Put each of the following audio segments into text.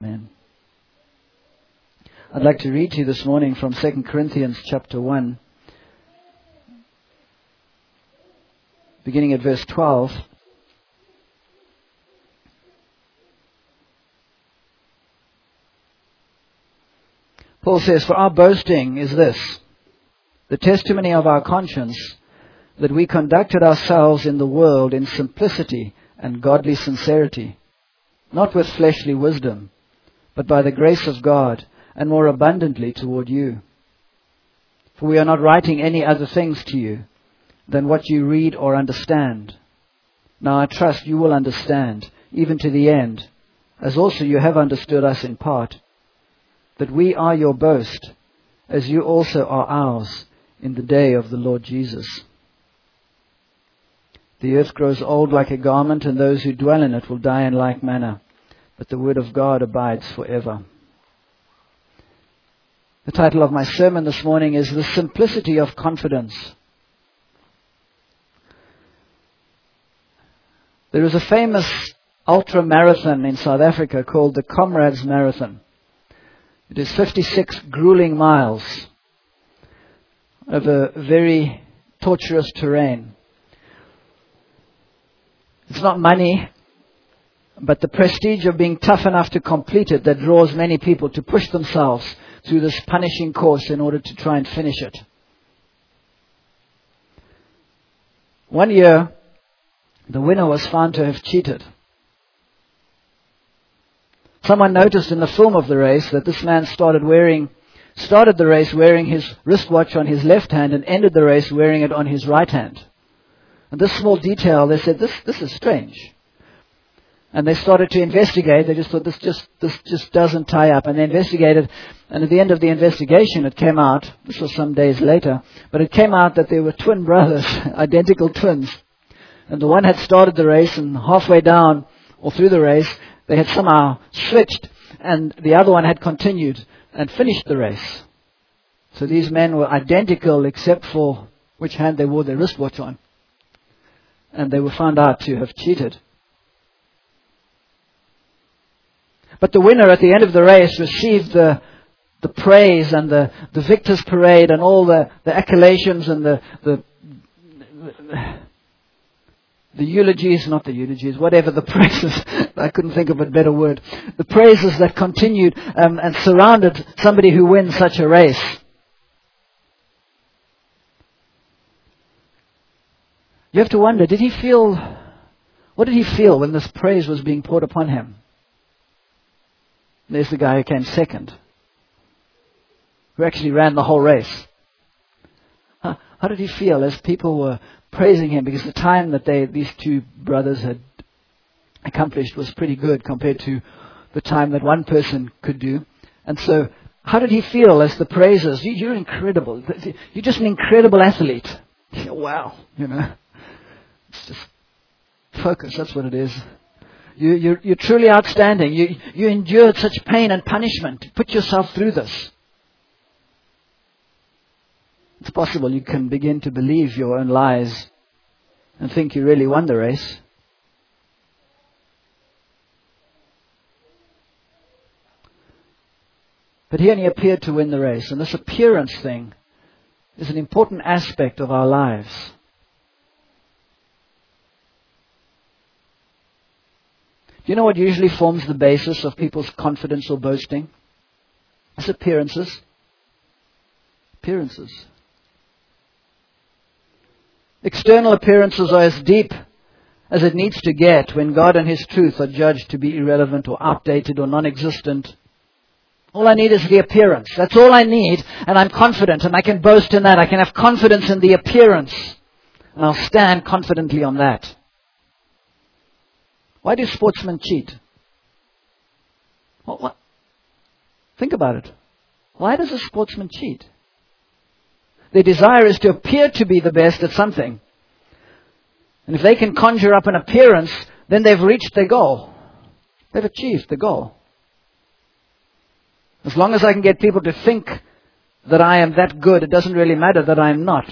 Amen. I'd like to read to you this morning from 2 Corinthians chapter 1, beginning at verse 12. Paul says, "For our boasting is this, the testimony of our conscience, that we conducted ourselves in the world in simplicity and godly sincerity, not with fleshly wisdom, but by the grace of God, and more abundantly toward you. For we are not writing any other things to you than what you read or understand. Now I trust you will understand, even to the end, as also you have understood us in part, that we are your boast, as you also are ours in the day of the Lord Jesus. The earth grows old like a garment, and those who dwell in it will die in like manner. But the word of God abides forever." The title of my sermon this morning is "The Simplicity of Confidence." There is a famous ultra marathon in South Africa called the Comrades Marathon. It is 56 grueling miles over very tortuous terrain. It's not money, but the prestige of being tough enough to complete it that draws many people to push themselves through this punishing course in order to try and finish it. One year, the winner was found to have cheated. Someone noticed in the film of the race that this man started the race wearing his wristwatch on his left hand and ended the race wearing it on his right hand. And this small detail, they said, this is strange. And they started to investigate. They just thought, this just doesn't tie up. And they investigated. And at the end of the investigation, it came out, this was some days later, but it came out that they were twin brothers, identical twins. And the one had started the race, and halfway down, or through the race, they had somehow switched, and the other one had continued and finished the race. So these men were identical except for which hand they wore their wristwatch on. And they were found out to have cheated. But the winner at the end of the race received the praise and the victor's parade and all the accolations and the eulogies, not the eulogies, whatever the praises, I couldn't think of a better word. The praises that continued and surrounded somebody who wins such a race. You have to wonder, what did he feel when this praise was being poured upon him? There's the guy who came second, who actually ran the whole race. How did he feel as people were praising him? Because the time that these two brothers had accomplished was pretty good compared to the time that one person could do. And so, how did he feel as the praises? You're incredible. You're just an incredible athlete. Wow, It's just focus, that's what it is. You're truly outstanding. You endured such pain and punishment to put yourself through this. It's possible you can begin to believe your own lies and think you really won the race. But he only appeared to win the race. And this appearance thing is an important aspect of our lives. Do you know what usually forms the basis of people's confidence or boasting? It's appearances. Appearances. External appearances are as deep as it needs to get when God and His truth are judged to be irrelevant or outdated or non-existent. All I need is the appearance. That's all I need, and I'm confident, and I can boast in that. I can have confidence in the appearance, and I'll stand confidently on that. Why do sportsmen cheat? What? Think about it. Why does a sportsman cheat? Their desire is to appear to be the best at something. And if they can conjure up an appearance, then they've reached their goal. They've achieved the goal. As long as I can get people to think that I am that good, it doesn't really matter that I am not.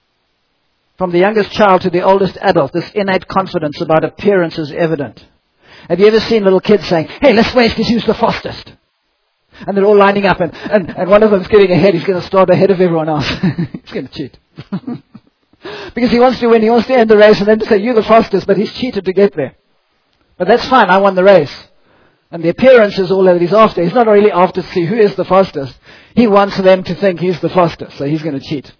From the youngest child to the oldest adult, this innate confidence about appearance is evident. Have you ever seen little kids saying, hey, let's race to who's the fastest? And they're all lining up, and one of them's getting ahead. He's going to start ahead of everyone else. He's going to cheat. Because he wants to win. He wants to end the race and then to say, you're the fastest, but he's cheated to get there. But that's fine. I won the race. And the appearance is all that he's after. He's not really after to see who is the fastest. He wants them to think he's the fastest, so he's going to cheat.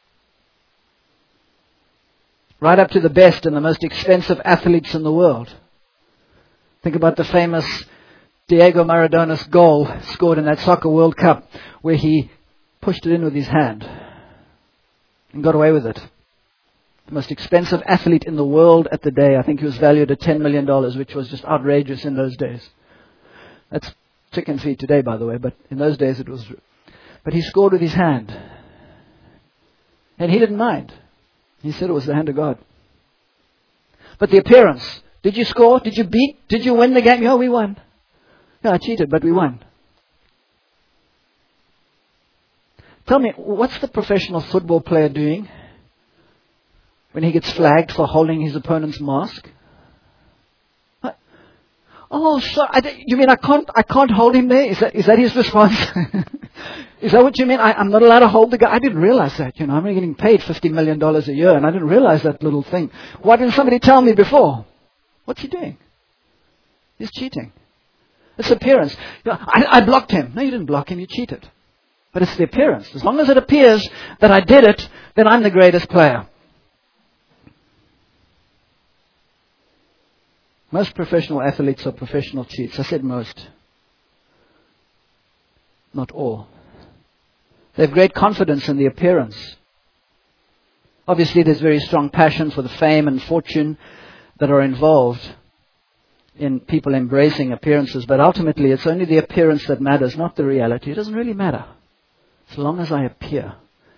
Right up to the best and the most expensive athletes in the world. Think about the famous Diego Maradona's goal scored in that Soccer World Cup where he pushed it in with his hand and got away with it. The most expensive athlete in the world at the day. I think he was valued at $10 million, which was just outrageous in those days. That's chicken feed today, by the way, but in those days it was. But he scored with his hand. And he didn't mind. He said it was the hand of God. But the appearance. Did you score? Did you beat? Did you win the game? Yeah, we won. No, I cheated, but we won. Tell me, what's the professional football player doing when he gets flagged for holding his opponent's mask? What? Oh, so you mean I can't hold him there? Is that his response? Is that what you mean? I'm not allowed to hold the guy? I didn't realize that. I'm only getting paid $50 million a year, and I didn't realize that little thing. Why didn't somebody tell me before? What's he doing? He's cheating. It's appearance. I blocked him. No, you didn't block him. You cheated. But it's the appearance. As long as it appears that I did it, then I'm the greatest player. Most professional athletes are professional cheats. I said most. Not all. They have great confidence in the appearance. Obviously, there's very strong passion for the fame and fortune that are involved in people embracing appearances. But ultimately, it's only the appearance that matters, not the reality. It doesn't really matter. As long as I appear.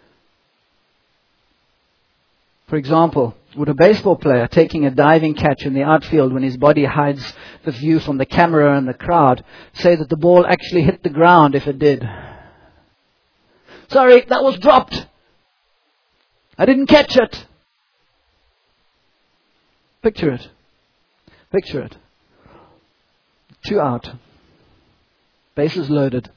For example, would a baseball player taking a diving catch in the outfield when his body hides the view from the camera and the crowd say that the ball actually hit the ground if it did? Sorry, that was dropped. I didn't catch it. Picture it. Picture it. 2 out. Bases loaded.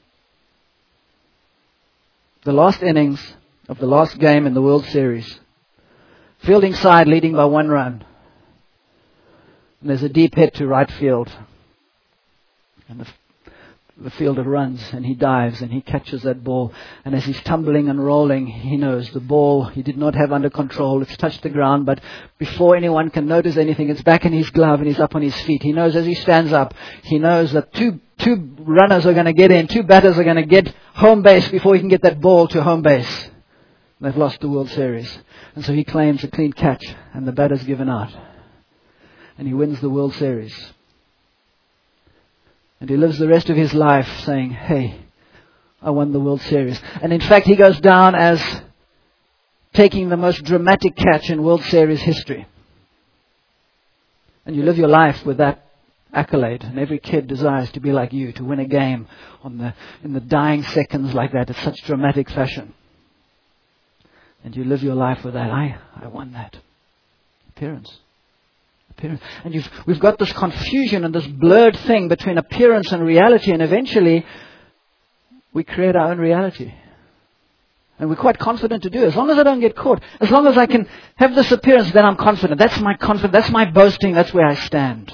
The last innings of the last game in the World Series. Fielding side leading by 1 run. And there's a deep hit to right field. And the fielder runs and he dives and he catches that ball. And as he's tumbling and rolling, he knows the ball he did not have under control. It's touched the ground, but before anyone can notice anything, it's back in his glove and he's up on his feet. He knows as he stands up, he knows that two runners are going to get in, 2 batters are going to get home base before he can get that ball to home base. They've lost the World Series. And so he claims a clean catch and the batter's given out. And he wins the World Series. And he lives the rest of his life saying, hey, I won the World Series. And in fact, he goes down as taking the most dramatic catch in World Series history. And you live your life with that accolade. And every kid desires to be like you, to win a game in the dying seconds like that in such dramatic fashion. And you live your life with that. I won that. Appearance. And we've got this confusion and this blurred thing between appearance and reality, and eventually we create our own reality. And we're quite confident to do it. As long as I don't get caught, as long as I can have this appearance, then I'm confident. That's my confidence, that's my boasting, that's where I stand.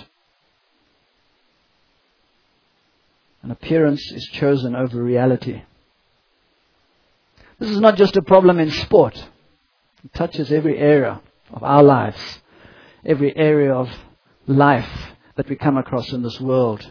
And appearance is chosen over reality. This is not just a problem in sport. It touches every area of our lives. Every area of life that we come across in this world.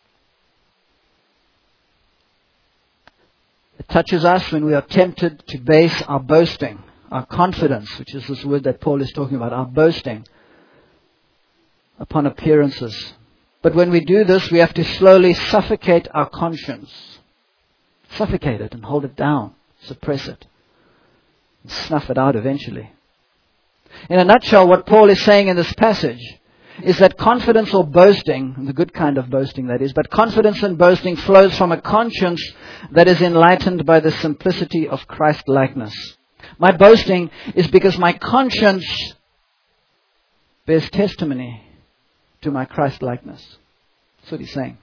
It touches us when we are tempted to base our boasting, our confidence, which is this word that Paul is talking about, our boasting, upon appearances. But when we do this, we have to slowly suffocate our conscience. Suffocate it and hold it down, suppress it, and snuff it out eventually. In a nutshell, what Paul is saying in this passage is that confidence or boasting, the good kind of boasting that is, but confidence and boasting flows from a conscience that is enlightened by the simplicity of Christ-likeness. My boasting is because my conscience bears testimony to my Christ-likeness. That's what he's saying.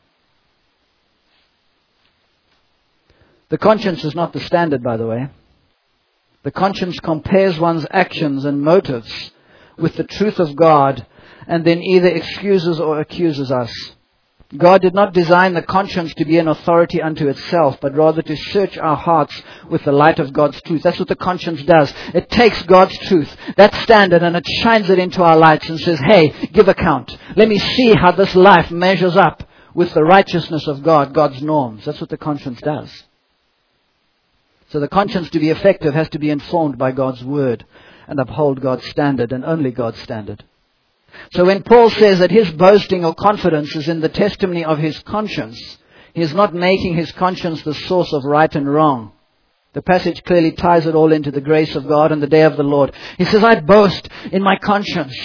The conscience is not the standard, by the way. The conscience compares one's actions and motives with the truth of God and then either excuses or accuses us. God did not design the conscience to be an authority unto itself, but rather to search our hearts with the light of God's truth. That's what the conscience does. It takes God's truth, that standard, and it shines it into our lights and says, hey, give account. Let me see how this life measures up with the righteousness of God, God's norms. That's what the conscience does. So the conscience, to be effective, has to be informed by God's word and uphold God's standard and only God's standard. So when Paul says that his boasting or confidence is in the testimony of his conscience, he is not making his conscience the source of right and wrong. The passage clearly ties it all into the grace of God and the day of the Lord. He says, I boast in my conscience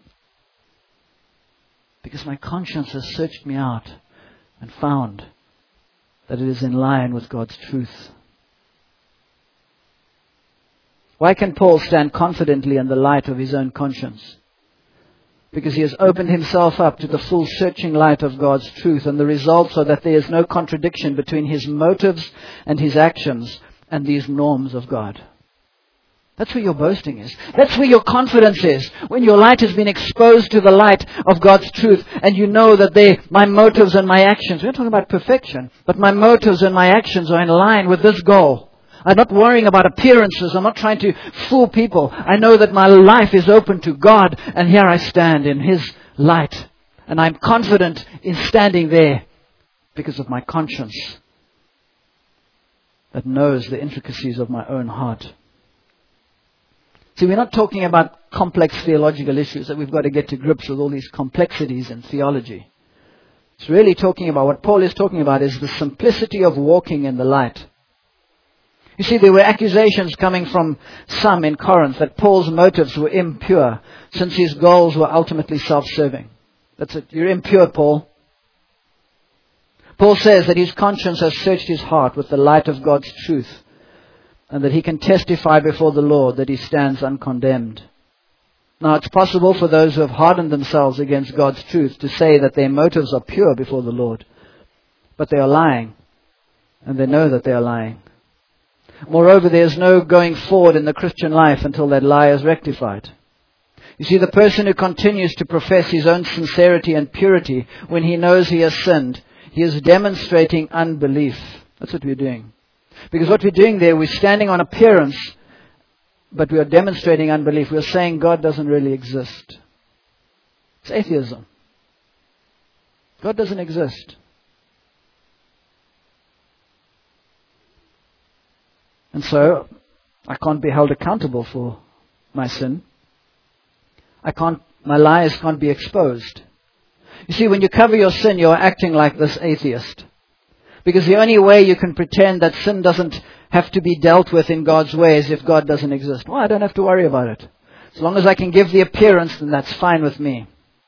because my conscience has searched me out and found that it is in line with God's truth. Why can Paul stand confidently in the light of his own conscience? Because he has opened himself up to the full searching light of God's truth, and the results are that there is no contradiction between his motives and his actions and these norms of God. That's where your boasting is. That's where your confidence is. When your light has been exposed to the light of God's truth, and you know that my motives and my actions, we're not talking about perfection, but my motives and my actions are in line with this goal. I'm not worrying about appearances. I'm not trying to fool people. I know that my life is open to God, and here I stand in His light. And I'm confident in standing there because of my conscience that knows the intricacies of my own heart. See, we're not talking about complex theological issues that we've got to get to grips with all these complexities in theology. It's really talking about, what Paul is talking about is the simplicity of walking in the light. You see, there were accusations coming from some in Corinth that Paul's motives were impure, since his goals were ultimately self-serving. That's it. You're impure, Paul. Paul says that his conscience has searched his heart with the light of God's truth, and that he can testify before the Lord that he stands uncondemned. Now, it's possible for those who have hardened themselves against God's truth to say that their motives are pure before the Lord, but they are lying, and they know that they are lying. Moreover, there is no going forward in the Christian life until that lie is rectified. You see, the person who continues to profess his own sincerity and purity when he knows he has sinned, he is demonstrating unbelief. That's what we're doing. Because what we're doing there, we're standing on appearance, but we are demonstrating unbelief. We're saying God doesn't really exist. It's atheism. God doesn't exist. And so, I can't be held accountable for my sin. My lies can't be exposed. You see, when you cover your sin, you're acting like this atheist. Because the only way you can pretend that sin doesn't have to be dealt with in God's ways if God doesn't exist. Well, I don't have to worry about it. As long as I can give the appearance, then that's fine with me.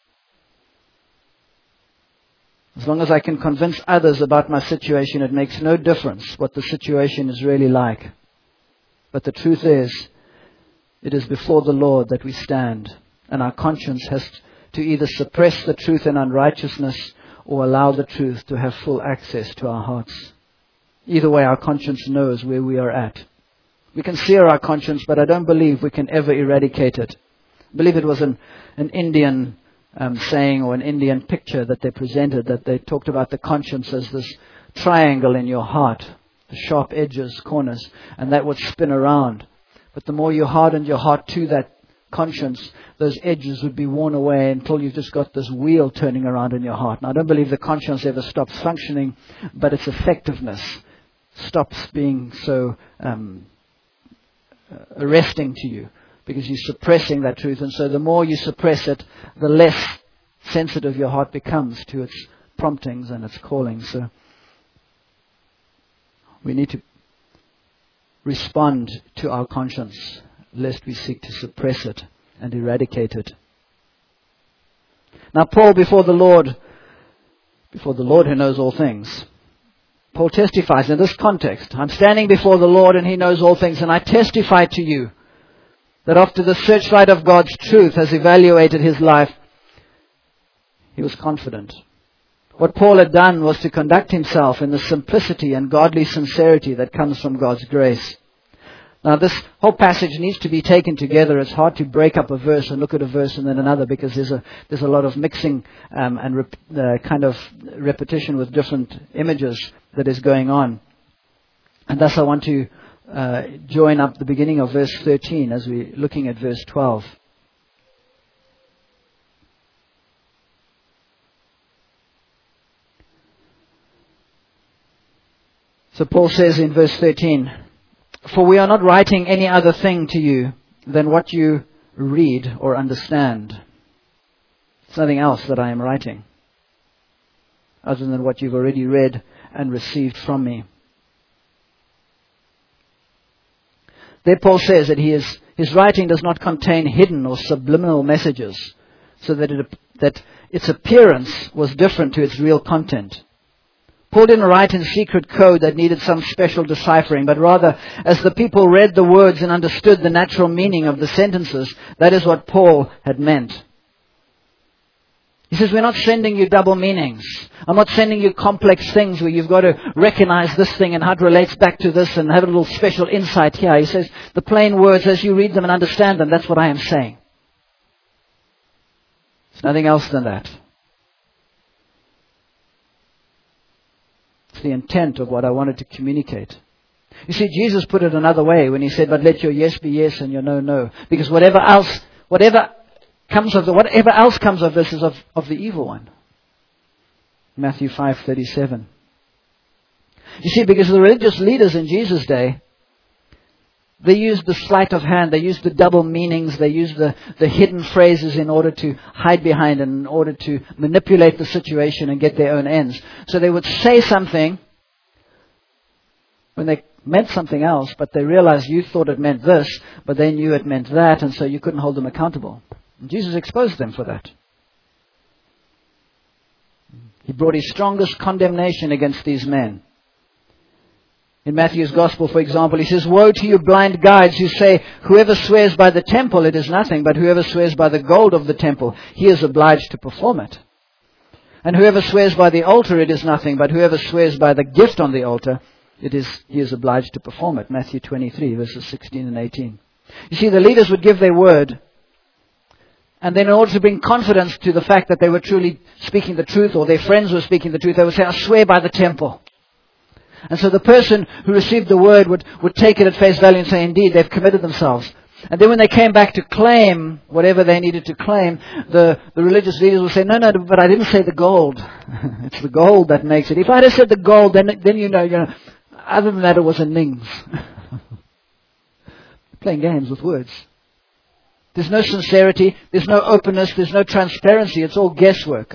As long as I can convince others about my situation, it makes no difference what the situation is really like. But the truth is, it is before the Lord that we stand, and our conscience has to either suppress the truth in unrighteousness or allow the truth to have full access to our hearts. Either way, our conscience knows where we are at. We can sear our conscience, but I don't believe we can ever eradicate it. I believe it was an Indian saying or an Indian picture that they presented, that they talked about the conscience as this triangle in your heart, the sharp edges, corners, and that would spin around. But the more you hardened your heart to that conscience, those edges would be worn away until you've just got this wheel turning around in your heart. Now, I don't believe the conscience ever stops functioning, but its effectiveness stops being so arresting to you, because you're suppressing that truth. And so the more you suppress it, the less sensitive your heart becomes to its promptings and its callings. So we need to respond to our conscience, lest we seek to suppress it and eradicate it. Now, Paul, before the Lord who knows all things, Paul testifies in this context. I'm standing before the Lord and He knows all things, and I testify to you that after the searchlight of God's truth has evaluated his life, he was confident. What Paul had done was to conduct himself in the simplicity and godly sincerity that comes from God's grace. Now, this whole passage needs to be taken together. It's hard to break up a verse and look at a verse and then another, because there's a lot of mixing and kind of repetition with different images that is going on. And thus I want to join up the beginning of verse 13 as we're looking at verse 12. So Paul says in verse 13, "For we are not writing any other thing to you than what you read or understand." It's nothing else that I am writing other than what you've already read and received from me. There Paul says that his writing does not contain hidden or subliminal messages, so that its appearance was different to its real content. Paul didn't write in secret code that needed some special deciphering, but rather, as the people read the words and understood the natural meaning of the sentences, that is what Paul had meant. He says, we're not sending you double meanings. I'm not sending you complex things where you've got to recognize this thing and how it relates back to this and have a little special insight here. He says, the plain words, as you read them and understand them, that's what I am saying. It's nothing else than that. It's the intent of what I wanted to communicate. You see, Jesus put it another way when he said, but let your yes be yes and your no, no. Because whatever else comes of this is of the evil one. Matthew 5:37. You see, because the religious leaders in Jesus' day, they used the sleight of hand, they used the double meanings, they used the hidden phrases in order to hide behind and in order to manipulate the situation and get their own ends. So they would say something when they meant something else, but they realized you thought it meant this, but they knew it meant that, and so you couldn't hold them accountable. And Jesus exposed them for that. He brought his strongest condemnation against these men. In Matthew's Gospel, for example, he says, "Woe to you blind guides who say, whoever swears by the temple, it is nothing, but whoever swears by the gold of the temple, he is obliged to perform it. And whoever swears by the altar, it is nothing, but whoever swears by the gift on the altar, he is obliged to perform it." Matthew 23, verses 16 and 18. You see, the leaders would give their word, and then in order to bring confidence to the fact that they were truly speaking the truth, or their friends were speaking the truth, they would say, "I swear by the temple." And so the person who received the word would take it at face value and say, indeed, they've committed themselves. And then when they came back to claim whatever they needed to claim, the religious leaders would say, no, but I didn't say the gold. It's the gold that makes it. If I had said the gold, then you know, other than that, it was a nings. Playing games with words. There's no sincerity, there's no openness, there's no transparency. It's all guesswork.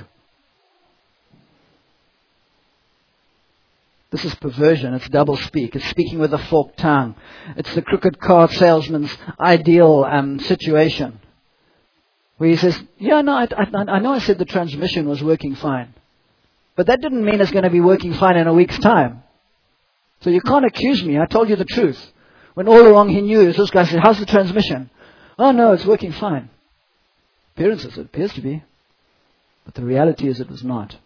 This is perversion. It's doublespeak. It's speaking with a forked tongue. It's the crooked car salesman's ideal situation. Where he says, yeah, no, I know I said the transmission was working fine. But that didn't mean it's going to be working fine in a week's time. So you can't accuse me. I told you the truth. When all along he knew, this guy said, how's the transmission? Oh, no, it's working fine. Appearances, it appears to be. But the reality is it was not.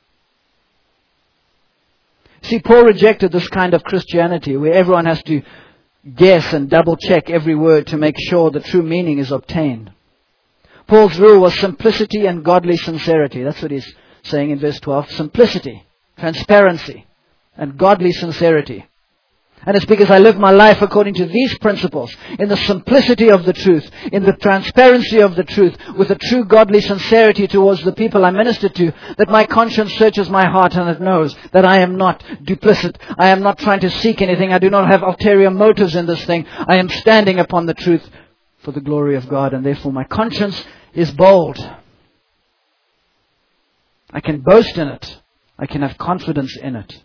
See, Paul rejected this kind of Christianity where everyone has to guess and double check every word to make sure the true meaning is obtained. Paul's rule was simplicity and godly sincerity. That's what he's saying in verse 12. Simplicity, transparency, and godly sincerity. And it's because I live my life according to these principles, in the simplicity of the truth, in the transparency of the truth, with a true godly sincerity towards the people I minister to, that my conscience searches my heart and it knows that I am not duplicit. I am not trying to seek anything. I do not have ulterior motives in this thing. I am standing upon the truth for the glory of God, and therefore my conscience is bold. I can boast in it. I can have confidence in it.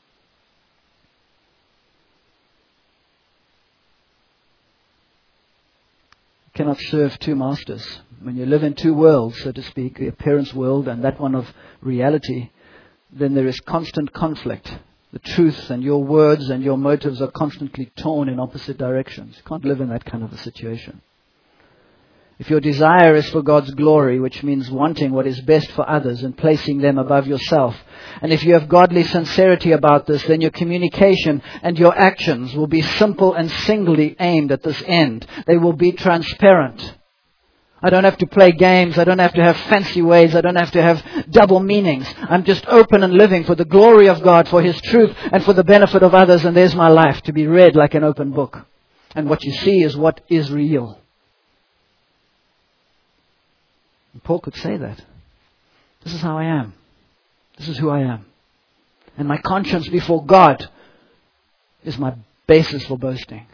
Cannot serve two masters. When you live in two worlds, so to speak, the appearance world and that one of reality, then there is constant conflict. The truth and your words and your motives are constantly torn in opposite directions. You can't live in that kind of a situation. if your desire is for God's glory, which means wanting what is best for others and placing them above yourself, and if you have godly sincerity about this, then your communication and your actions will be simple and singly aimed at this end. They will be transparent. I don't have to play games. I don't have to have fancy ways. I don't have to have double meanings. I'm just open and living for the glory of God, for His truth, and for the benefit of others. And there's my life to be read like an open book. And what you see is what is real. And Paul could say that. This is how I am. This is who I am. And my conscience before God is my basis for boasting.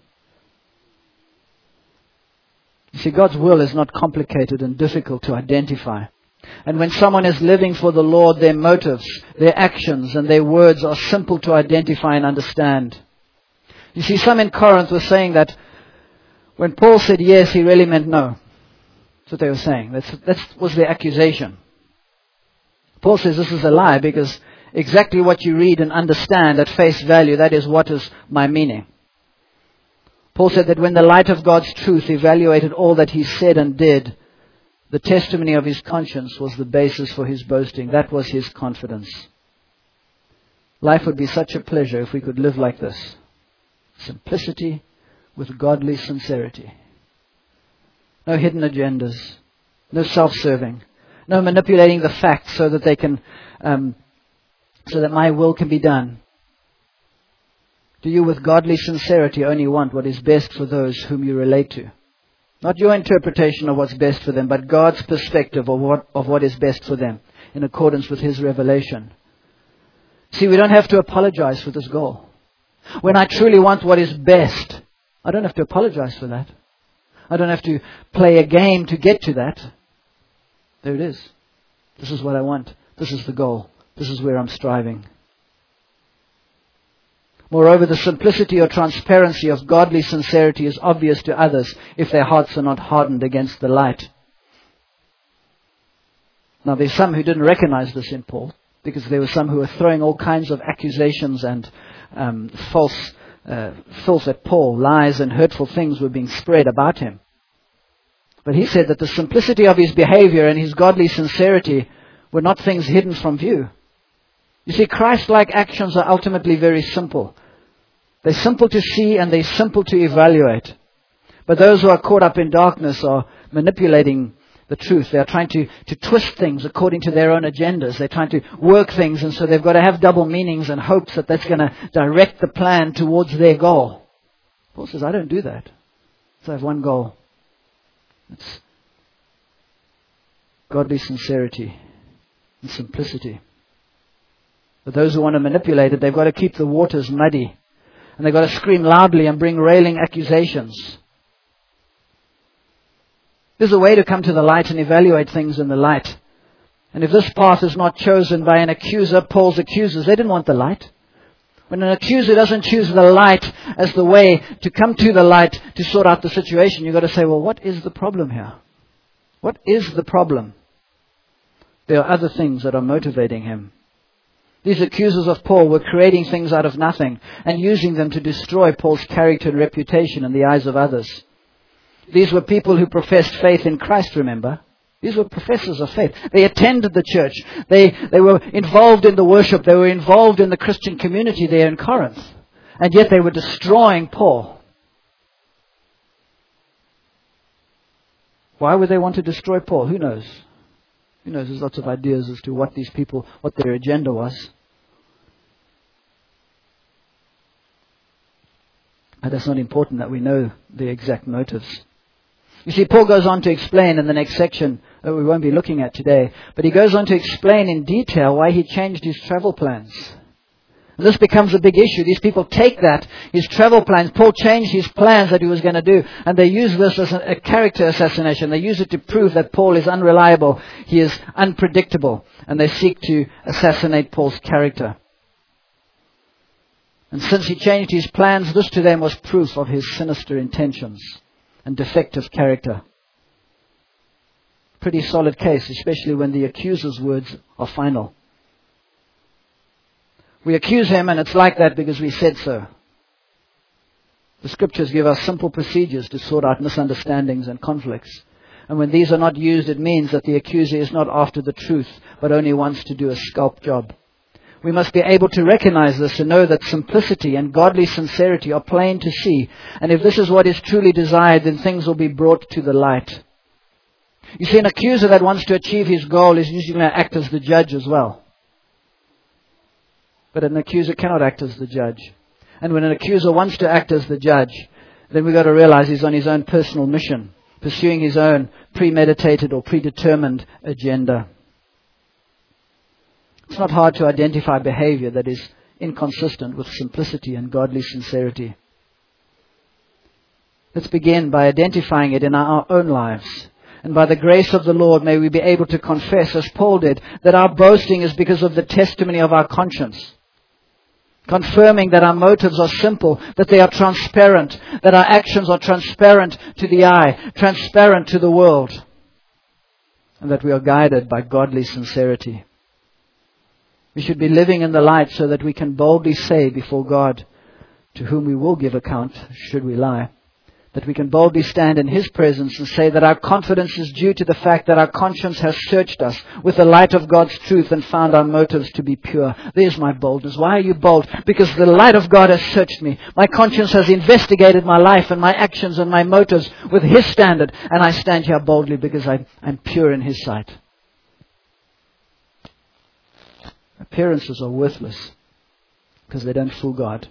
You see, God's will is not complicated and difficult to identify. And when someone is living for the Lord, their motives, their actions, and their words are simple to identify and understand. You see, some in Corinth were saying that when Paul said yes, he really meant no. That's what they were saying. That was their accusation. Paul says this is a lie because exactly what you read and understand at face value, that is what is my meaning. Paul said that when the light of God's truth evaluated all that he said and did, the testimony of his conscience was the basis for his boasting. That was his confidence. Life would be such a pleasure if we could live like this. Simplicity with godly sincerity. No hidden agendas. No self-serving. No manipulating the facts so that they can, so that my will can be done. Do you with godly sincerity only want what is best for those whom you relate to? Not your interpretation of what's best for them, but God's perspective of what is best for them in accordance with His revelation. See, we don't have to apologize for this goal. When I truly want what is best, I don't have to apologize for that. I don't have to play a game to get to that. There it is. This is what I want. This is the goal. This is where I'm striving. Moreover, the simplicity or transparency of godly sincerity is obvious to others if their hearts are not hardened against the light. Now, there's some who didn't recognize this in Paul, because there were some who were throwing all kinds of accusations and false filth at Paul. Lies and hurtful things were being spread about him. But he said that the simplicity of his behavior and his godly sincerity were not things hidden from view. You see, Christ-like actions are ultimately very simple. They're simple to see and they're simple to evaluate. But those who are caught up in darkness are manipulating the truth. They're trying to twist things according to their own agendas. They're trying to work things, and so they've got to have double meanings and hopes that that's going to direct the plan towards their goal. Paul says, I don't do that. So I have one goal. It's godly sincerity and simplicity. But those who want to manipulate it, they've got to keep the waters muddy. And they've got to scream loudly and bring railing accusations. There's a way to come to the light and evaluate things in the light. And if this path is not chosen by an accuser, Paul's accusers, they didn't want the light. When an accuser doesn't choose the light as the way to come to the light to sort out the situation, you've got to say, well, what is the problem here? What is the problem? There are other things that are motivating him. These accusers of Paul were creating things out of nothing and using them to destroy Paul's character and reputation in the eyes of others. These were people who professed faith in Christ, remember? These were professors of faith. They attended the church. They were involved in the worship. They were involved in the Christian community there in Corinth. And yet they were destroying Paul. Why would they want to destroy Paul? Who knows? Who knows? There's lots of ideas as to what these people, what their agenda was. But that's not important that we know the exact motives. You see, Paul goes on to explain in the next section that we won't be looking at today, but he goes on to explain in detail why he changed his travel plans. And this becomes a big issue. These people take that, his travel plans. Paul changed his plans that he was going to do, and they use this as a character assassination. They use it to prove that Paul is unreliable, he is unpredictable, and they seek to assassinate Paul's character. And since he changed his plans, this to them was proof of his sinister intentions and defective character. Pretty solid case, especially when the accuser's words are final. We accuse him, and it's like that because we said so. The scriptures give us simple procedures to sort out misunderstandings and conflicts. And when these are not used, it means that the accuser is not after the truth, but only wants to do a scalp job. We must be able to recognize this and know that simplicity and godly sincerity are plain to see. And if this is what is truly desired, then things will be brought to the light. You see, an accuser that wants to achieve his goal is usually going to act as the judge as well. But an accuser cannot act as the judge. And when an accuser wants to act as the judge, then we've got to realize he's on his own personal mission, pursuing his own premeditated or predetermined agenda. It's not hard to identify behavior that is inconsistent with simplicity and godly sincerity. Let's begin by identifying it in our own lives. And by the grace of the Lord, may we be able to confess, as Paul did, that our boasting is because of the testimony of our conscience. Confirming that our motives are simple, that they are transparent, that our actions are transparent to the eye, transparent to the world, and that we are guided by godly sincerity. We should be living in the light so that we can boldly say before God, to whom we will give account should we lie, that we can boldly stand in His presence and say that our confidence is due to the fact that our conscience has searched us with the light of God's truth and found our motives to be pure. There's my boldness. Why are you bold? Because the light of God has searched me. My conscience has investigated my life and my actions and my motives with His standard, and I stand here boldly because I'm pure in His sight. Appearances are worthless because they don't fool God.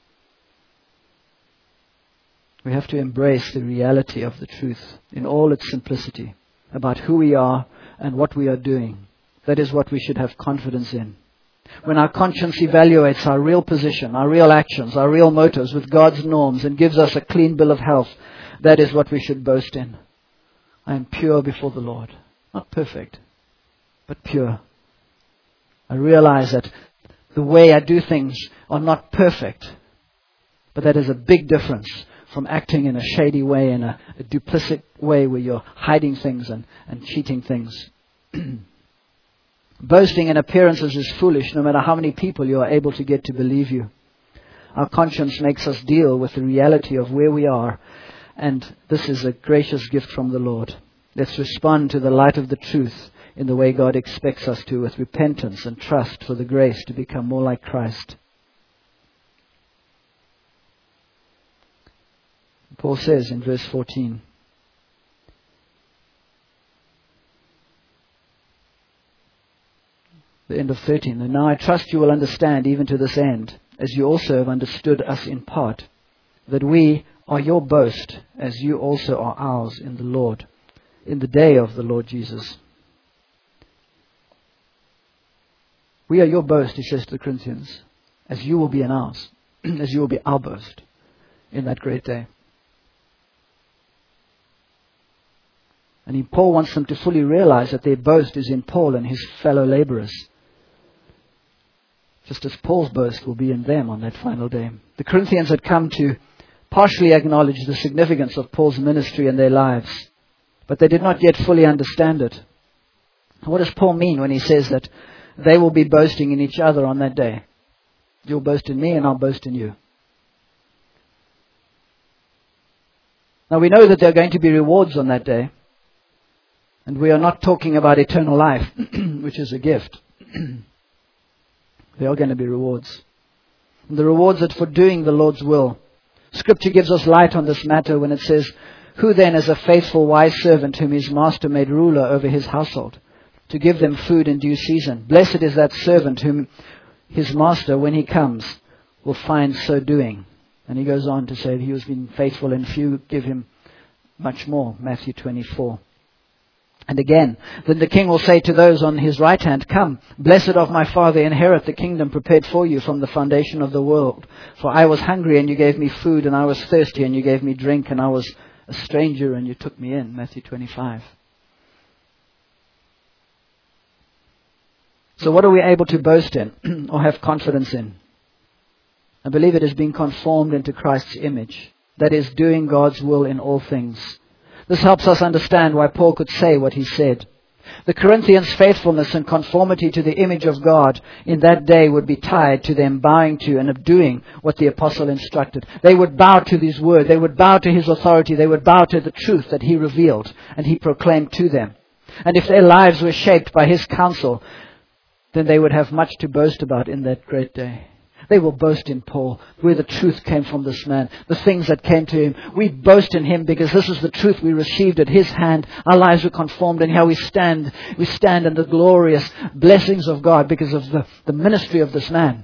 We have to embrace the reality of the truth in all its simplicity about who we are and what we are doing. That is what we should have confidence in. When our conscience evaluates our real position, our real actions, our real motives with God's norms and gives us a clean bill of health, that is what we should boast in. I am pure before the Lord. Not perfect, but pure. I realize that the way I do things are not perfect, but that is a big difference from acting in a shady way, in a duplicit way where you're hiding things and cheating things. Boasting in appearances is foolish, no matter how many people you are able to get to believe you. Our conscience makes us deal with the reality of where we are, and this is a gracious gift from the Lord. Let's respond to the light of the truth in the way God expects us to, with repentance and trust for the grace to become more like Christ. Paul says in verse 14, the end of 13, and now I trust you will understand even to this end, as you also have understood us in part, that we are your boast, as you also are ours in the Lord, in the day of the Lord Jesus. We are your boast, he says to the Corinthians, as you will be in ours, as you will be our boast in that great day. And Paul wants them to fully realize that their boast is in Paul and his fellow laborers, just as Paul's boast will be in them on that final day. The Corinthians had come to partially acknowledge the significance of Paul's ministry in their lives, but they did not yet fully understand it. What does Paul mean when he says that they will be boasting in each other on that day? You'll boast in me and I'll boast in you. Now we know that there are going to be rewards on that day. And we are not talking about eternal life, which is a gift. There are going to be rewards. And the rewards are for doing the Lord's will. Scripture gives us light on this matter when it says, who then is a faithful, wise servant whom his master made ruler over his household, to give them food in due season? Blessed is that servant whom his master, when he comes, will find so doing. And he goes on to say, he who has been faithful in few, give him much more. Matthew 24. And again, then the king will say to those on his right hand, come, blessed of my Father, inherit the kingdom prepared for you from the foundation of the world. For I was hungry and you gave me food, and I was thirsty and you gave me drink, and I was a stranger and you took me in. Matthew 25. So what are we able to boast in or have confidence in? I believe it is being conformed into Christ's image. That is, doing God's will in all things. This helps us understand why Paul could say what he said. The Corinthians' faithfulness and conformity to the image of God in that day would be tied to them bowing to and doing what the apostle instructed. They would bow to his word. They would bow to his authority. They would bow to the truth that he revealed and he proclaimed to them. And if their lives were shaped by his counsel, then they would have much to boast about in that great day. They will boast in Paul, where the truth came from this man, the things that came to him. We boast in him because this is the truth we received at his hand. Our lives were conformed, and how we stand. We stand in the glorious blessings of God because of the ministry of this man.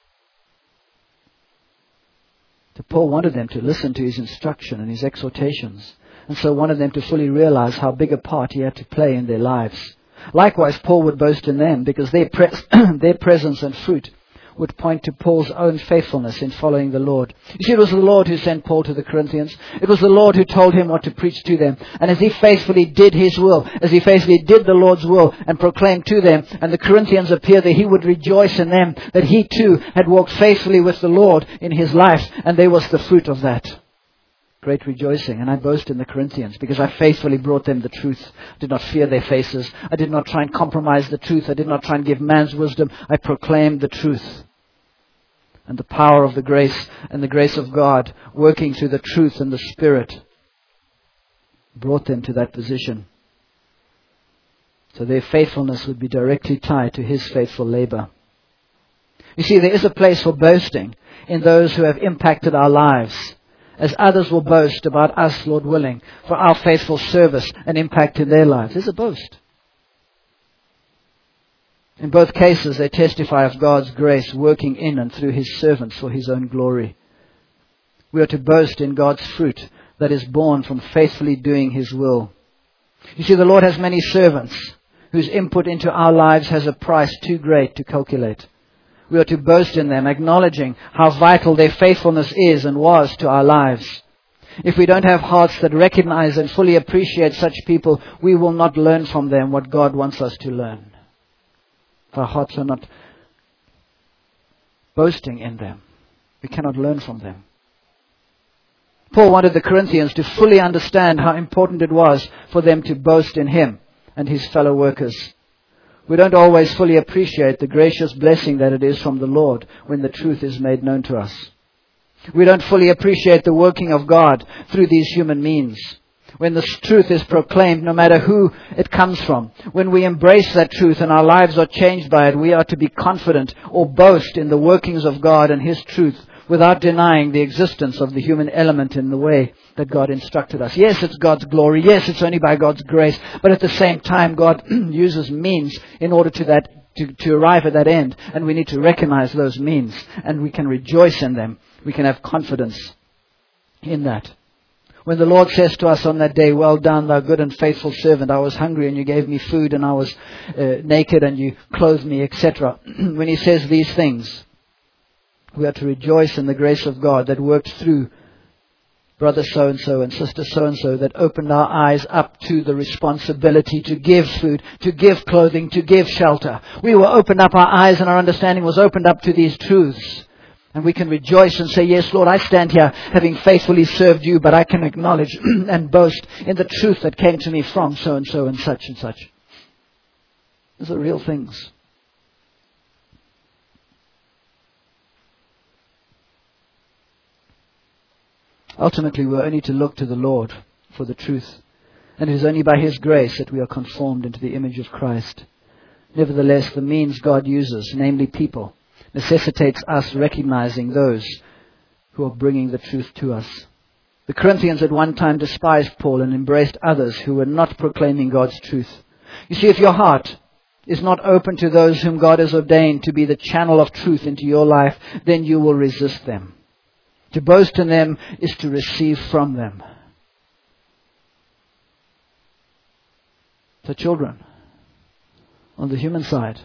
So Paul wanted them to listen to his instruction and his exhortations, and so wanted them to fully realize how big a part he had to play in their lives. Likewise, Paul would boast in them because their presence and fruit would point to Paul's own faithfulness in following the Lord. You see, it was the Lord who sent Paul to the Corinthians. It was the Lord who told him what to preach to them. And as he faithfully did his will, as he faithfully did the Lord's will and proclaimed to them, and the Corinthians appeared that he would rejoice in them, that he too had walked faithfully with the Lord in his life, and there was the fruit of that. Great rejoicing. And I boast in the Corinthians because I faithfully brought them the truth. I did not fear their faces. I did not try and compromise the truth. I did not try and give man's wisdom. I proclaimed the truth. And the power of the grace and the grace of God working through the truth and the Spirit brought them to that position. So their faithfulness would be directly tied to his faithful labor. You see, there is a place for boasting in those who have impacted our lives, as others will boast about us, Lord willing, for our faithful service and impact in their lives. There's a boast. In both cases, they testify of God's grace working in and through his servants for his own glory. We are to boast in God's fruit that is born from faithfully doing his will. You see, the Lord has many servants whose input into our lives has a price too great to calculate. We are to boast in them, acknowledging how vital their faithfulness is and was to our lives. If we don't have hearts that recognize and fully appreciate such people, we will not learn from them what God wants us to learn. If our hearts are not boasting in them, we cannot learn from them. Paul wanted the Corinthians to fully understand how important it was for them to boast in him and his fellow workers. We don't always fully appreciate the gracious blessing that it is from the Lord when the truth is made known to us. We don't fully appreciate the working of God through these human means. When the truth is proclaimed, no matter who it comes from, when we embrace that truth and our lives are changed by it, we are to be confident or boast in the workings of God and his truth without denying the existence of the human element in the way that God instructed us. Yes, it's God's glory. Yes, it's only by God's grace. But at the same time, God uses means in order to arrive at that end. And we need to recognize those means. And we can rejoice in them. We can have confidence in that. When the Lord says to us on that day, well done, thou good and faithful servant, I was hungry and you gave me food, and I was naked and you clothed me, etc. When he says these things, we are to rejoice in the grace of God that worked through brother so-and-so and sister so-and-so, that opened our eyes up to the responsibility to give food, to give clothing, to give shelter. We were opened up, our eyes and our understanding was opened up to these truths. And we can rejoice and say, yes, Lord, I stand here having faithfully served you, but I can acknowledge and boast in the truth that came to me from so-and-so and such and such. These are real things. Ultimately, we're only to look to the Lord for the truth. And it is only by his grace that we are conformed into the image of Christ. Nevertheless, the means God uses, namely people, necessitates us recognizing those who are bringing the truth to us. The Corinthians at one time despised Paul and embraced others who were not proclaiming God's truth. You see, if your heart is not open to those whom God has ordained to be the channel of truth into your life, then you will resist them. To boast in them is to receive from them. So children, on the human side,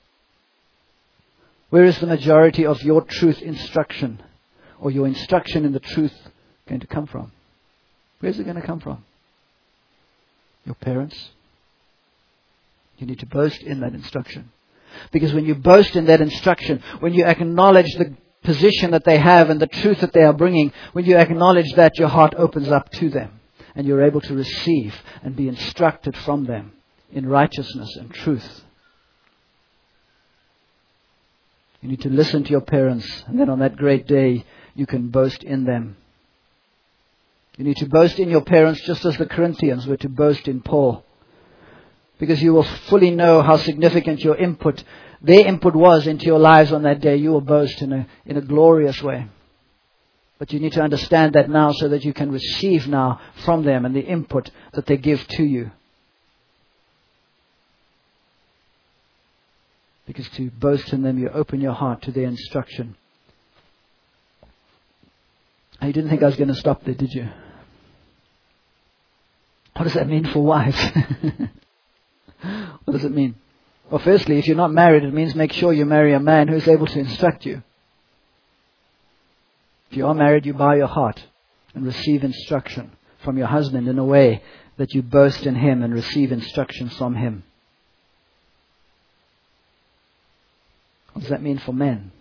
where is the majority of your truth instruction or your instruction in the truth going to come from? Where is it going to come from? Your parents? You need to boast in that instruction. Because when you boast in that instruction, when you acknowledge the position that they have and the truth that they are bringing, when you acknowledge that, your heart opens up to them and you're able to receive and be instructed from them in righteousness and truth. You need to listen to your parents, and then on that great day, you can boast in them. You need to boast in your parents just as the Corinthians were to boast in Paul. Because you will fully know how significant their input was into your lives on that day. You will boast in a glorious way. But you need to understand that now so that you can receive now from them and the input that they give to you. Because to boast in them, you open your heart to their instruction. You didn't think I was going to stop there, did you? What does that mean for wives? What does it mean? Well, firstly, if you're not married, it means make sure you marry a man who's able to instruct you. If you are married, you bow your heart and receive instruction from your husband in a way that you boast in him and receive instruction from him. What does that mean for men?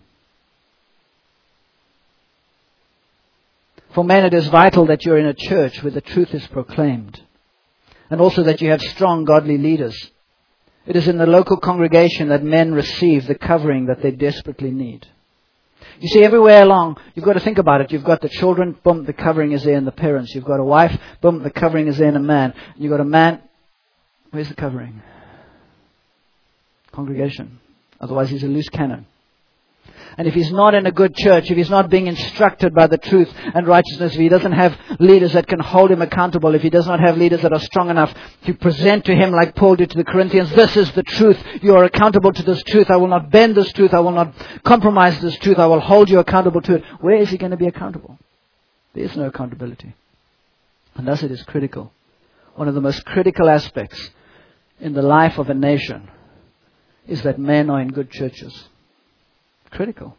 For men, it is vital that you're in a church where the truth is proclaimed. And also that you have strong godly leaders. It is in the local congregation that men receive the covering that they desperately need. You see, everywhere along, you've got to think about it. You've got the children, boom, the covering is there in the parents. You've got a wife, boom, the covering is there in a man. You've got a man, where's the covering? Congregation. Otherwise he's a loose cannon. And if he's not in a good church, if he's not being instructed by the truth and righteousness, if he doesn't have leaders that can hold him accountable, if he does not have leaders that are strong enough to present to him like Paul did to the Corinthians, this is the truth. You are accountable to this truth. I will not bend this truth. I will not compromise this truth. I will hold you accountable to it. Where is he going to be accountable? There is no accountability. And thus it is critical. One of the most critical aspects in the life of a nation is that men are in good churches. Critical.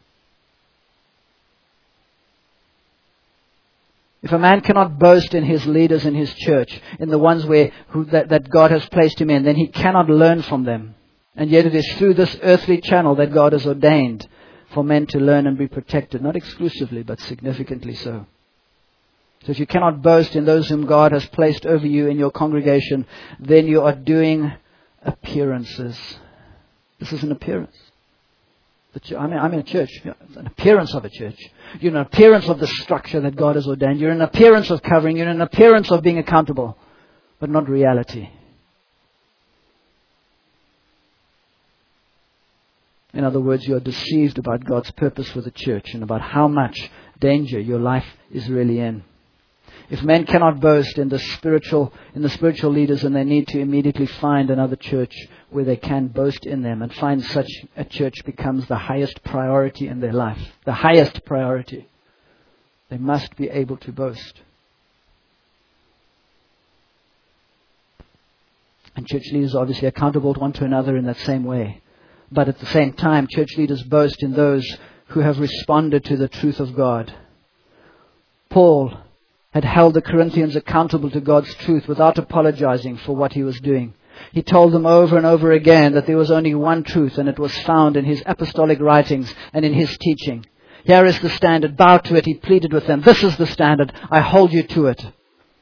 If a man cannot boast in his leaders in his church, in the ones that God has placed him in, then he cannot learn from them. And yet it is through this earthly channel that God has ordained for men to learn and be protected. Not exclusively, but significantly so. So if you cannot boast in those whom God has placed over you in your congregation, then you are doing appearances. This is an appearance. I'm in a church. An appearance of a church. You're an appearance of the structure that God has ordained. You're an appearance of covering. You're an appearance of being accountable. But not reality. In other words, you are deceived about God's purpose for the church and about how much danger your life is really in. If men cannot boast in the spiritual leaders, then they need to immediately find another church where they can boast in them, and find such a church becomes the highest priority in their life. The highest priority. They must be able to boast. And church leaders are obviously accountable one to another in that same way. But at the same time, church leaders boast in those who have responded to the truth of God. Paul had held the Corinthians accountable to God's truth without apologizing for what he was doing. He told them over and over again that there was only one truth, and it was found in his apostolic writings and in his teaching. Here is the standard. Bow to it. He pleaded with them. This is the standard. I hold you to it.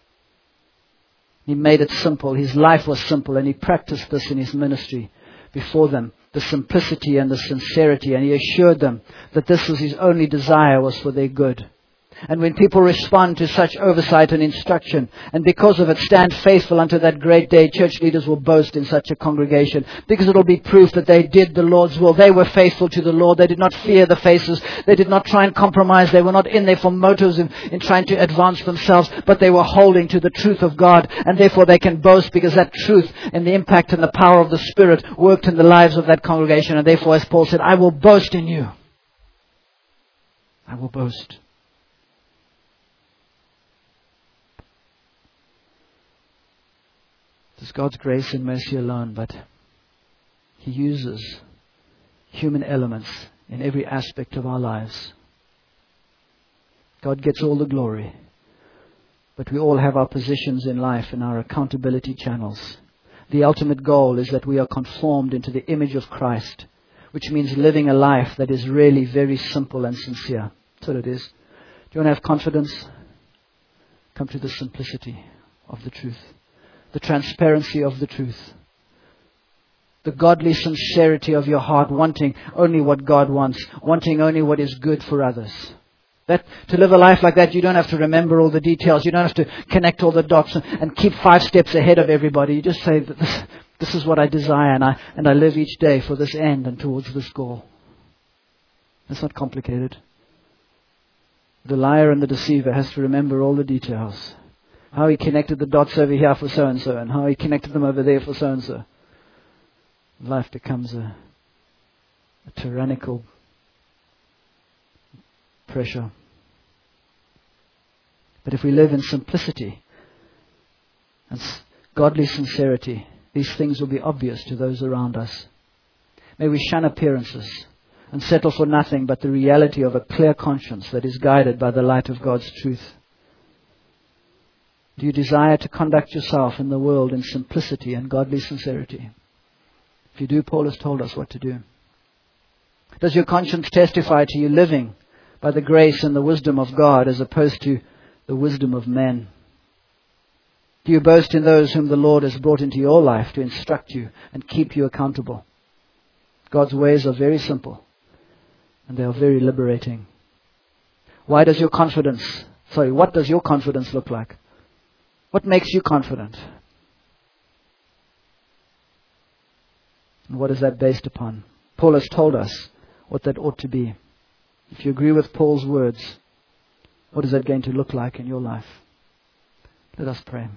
He made it simple. His life was simple, and he practiced this in his ministry before them. The simplicity and the sincerity. And he assured them that this was his only desire, was for their good. And when people respond to such oversight and instruction, and because of it stand faithful unto that great day, church leaders will boast in such a congregation, because it will be proof that they did the Lord's will. They were faithful to the Lord. They did not fear the faces. They did not try and compromise. They were not in there for motives in trying to advance themselves, but they were holding to the truth of God, and therefore they can boast because that truth and the impact and the power of the Spirit worked in the lives of that congregation. And therefore, as Paul said, I will boast in you. I will boast. It's God's grace and mercy alone, but He uses human elements in every aspect of our lives. God gets all the glory, but we all have our positions in life and our accountability channels. The ultimate goal is that we are conformed into the image of Christ, which means living a life that is really very simple and sincere. That's what it is. Do you want to have confidence? Come to the simplicity of the truth. The transparency of the truth. The godly sincerity of your heart, wanting only what God wants, wanting only what is good for others. That to live a life like that, you don't have to remember all the details. You don't have to connect all the dots and keep 5 steps ahead of everybody. You just say, this is what I desire, and I live each day for this end and towards this goal. It's not complicated. The liar and the deceiver has to remember all the details. How he connected the dots over here for so-and-so, and how he connected them over there for so-and-so. Life becomes a tyrannical pressure. But if we live in simplicity and godly sincerity, these things will be obvious to those around us. May we shun appearances and settle for nothing but the reality of a clear conscience that is guided by the light of God's truth. Do you desire to conduct yourself in the world in simplicity and godly sincerity? If you do, Paul has told us what to do. Does your conscience testify to you living by the grace and the wisdom of God as opposed to the wisdom of men? Do you boast in those whom the Lord has brought into your life to instruct you and keep you accountable? God's ways are very simple and they are very liberating. What does your confidence look like? What makes you confident? And what is that based upon? Paul has told us what that ought to be. If you agree with Paul's words, what is that going to look like in your life? Let us pray.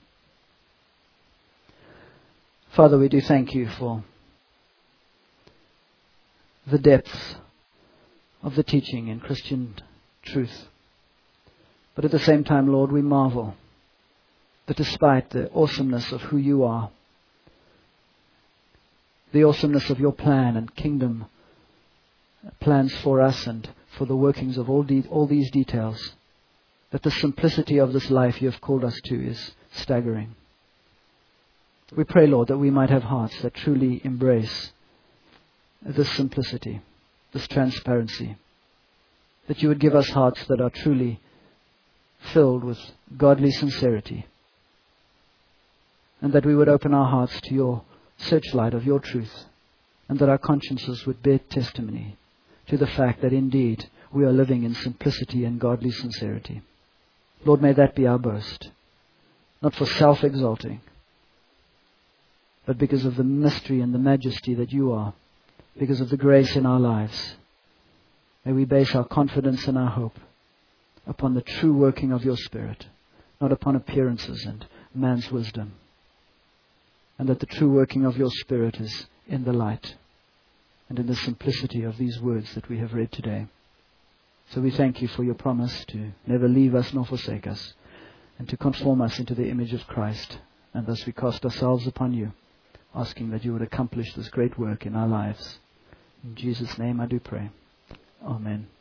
Father, we do thank you for the depths of the teaching in Christian truth. But at the same time, Lord, we marvel that despite the awesomeness of who you are, the awesomeness of your plan and kingdom plans for us and for the workings of all these details, that the simplicity of this life you have called us to is staggering. We pray, Lord, that we might have hearts that truly embrace this simplicity, this transparency, that you would give us hearts that are truly filled with godly sincerity, and that we would open our hearts to your searchlight of your truth, and that our consciences would bear testimony to the fact that indeed we are living in simplicity and godly sincerity. Lord, may that be our boast, not for self-exalting, but because of the mystery and the majesty that you are, because of the grace in our lives. May we base our confidence and our hope upon the true working of your Spirit, not upon appearances and man's wisdom. And that the true working of your Spirit is in the light and in the simplicity of these words that we have read today. So we thank you for your promise to never leave us nor forsake us, and to conform us into the image of Christ. And thus we cast ourselves upon you, asking that you would accomplish this great work in our lives. In Jesus' name I do pray. Amen.